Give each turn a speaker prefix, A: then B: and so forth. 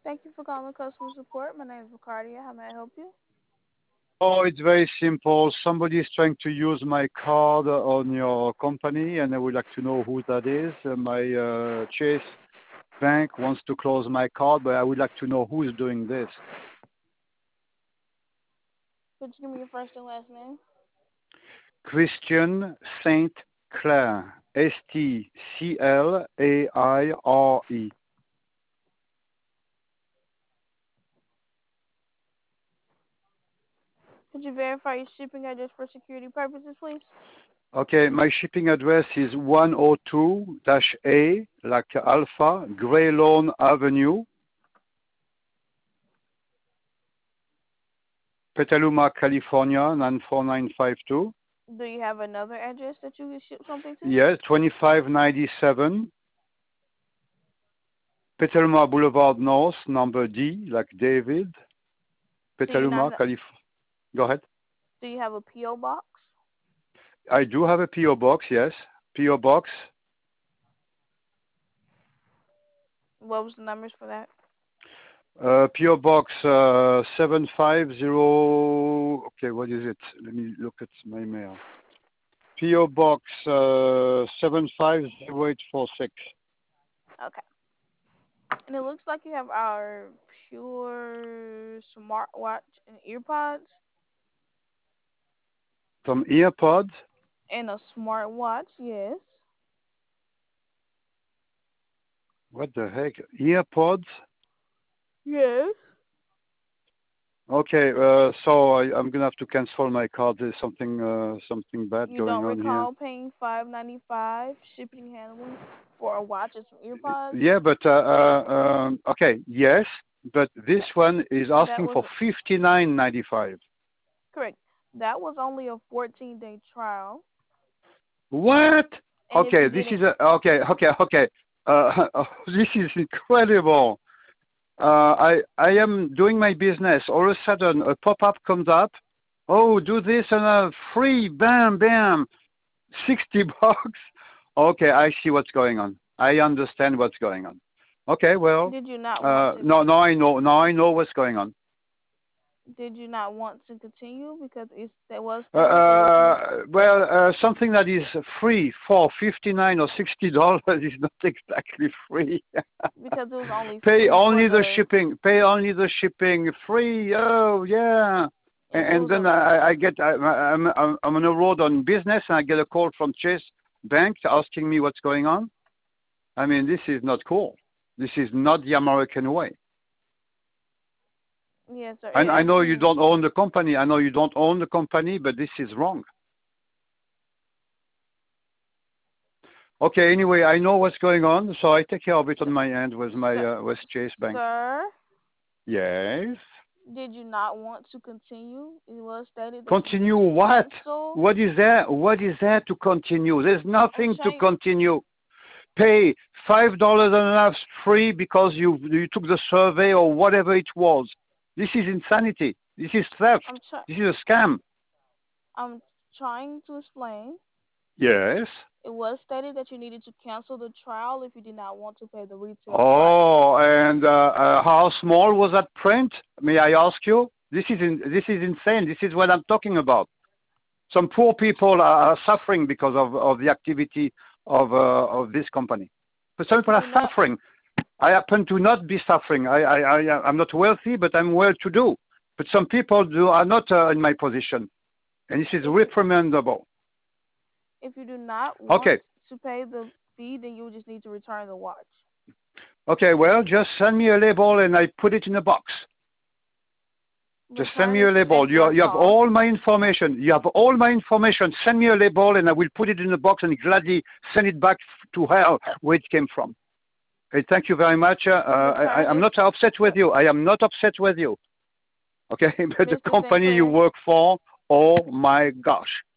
A: Thank you for calling customer support. My name is Ricardia. How may I help you?
B: Oh, it's very simple. Somebody is trying to use my card on your company, and I would like to know who that is. My Chase Bank wants to close my card, but I would like to know who is doing this.
A: Could you give me your first and last name?
B: Christian Saint Clair, Stclaire.
A: Could you verify your shipping address for security purposes, please?
B: Okay, my shipping address is 102-A, like Alpha, Grey Lawn Avenue, Petaluma, California, 94952.
A: Do you have another address that you can ship something to?
B: Yes, 2597 Petaluma Boulevard North, number D, like David,
A: Do you not?
B: Petaluma, California. Go ahead.
A: Do you have a PO box?
B: I do have a PO box, yes. PO box,
A: What was the numbers for that?
B: PO box 750. Okay, what is it? Let me look at my mail. PO box 750846.
A: Okay. And it looks like you have our Pure smartwatch and earpods
B: Some earpods.
A: and a smartwatch. Yes.
B: What the heck? Earpods?
A: Yes.
B: Okay, so I'm gonna have to cancel my card. There's something bad
A: You
B: going
A: don't
B: on here.
A: recall paying $5.95 shipping and handling for a watch and some earpods?
B: Yeah, but okay, yes, but this one is
A: That
B: asking
A: was
B: for 59.95.
A: correct. That was only a 14-day trial,
B: What?
A: and if
B: Okay,
A: you
B: this
A: didn't,
B: is okay. This is incredible. I am doing my business. All of a sudden, a pop-up comes up. Oh, do this and free, bam, bam, $60. Okay, I see what's going on. I understand what's going on. Okay, well,
A: did you not want to?
B: no, now I know. Now I know what's going on.
A: Did you not want to continue because that was stated that if you
B: Something that is free for $59 or $60 is not exactly free.
A: because it was only
B: Pay
A: free for
B: only the
A: the
B: shipping. Pay only the shipping. Free. Oh yeah.
A: if it
B: And
A: was
B: then
A: a
B: I'm on a road on business, and I get a call from Chase Bank asking me what's going on. I mean, this is not cool. This is not the American way.
A: yes sir.
B: And I know you
A: Actually,
B: don't own the company. I know you don't own the company, but this is wrong. Okay, anyway, I know what's going on, so I take care of it on my end with my
A: sir,
B: with Chase Bank.
A: sir,
B: Yes.
A: did you not want to continue? It was stated that you
B: Continue
A: needed to
B: what?
A: cancel
B: What is there? What is there to continue? There's
A: a
B: nothing to
A: change.
B: continue. Pay $5 and a half free because you took the survey or whatever it was. This is insanity. This is theft.
A: I'm try-
B: This is a scam.
A: I'm trying to explain.
B: Yes.
A: It was stated that you needed to cancel the trial if you did not want to pay the retail price.
B: Oh, and how small was that print? May I ask you? This is insane. This is what I'm talking about. Some poor people are suffering because of the activity of this company. But some people
A: Did
B: are
A: you not?
B: suffering. I happen to not be suffering. I'm not wealthy, but I'm well-to-do. But some people are not in my position, and this is reprimandable.
A: If you do not want
B: Okay.
A: to pay the fee, then you just need to return the watch.
B: Okay, well, just send me a label and I put it in a box. Just send
A: Return
B: me a
A: is
B: label. You
A: extra
B: have
A: cost.
B: all my information. You have all my information. Send me a label and I will put it in a box and gladly send it back to her where it came from. Okay, thank you very much. I'm not upset with you. I am not upset with you. Okay, but the
A: Mr.
B: company you
A: Sinclair,
B: work for, oh my gosh.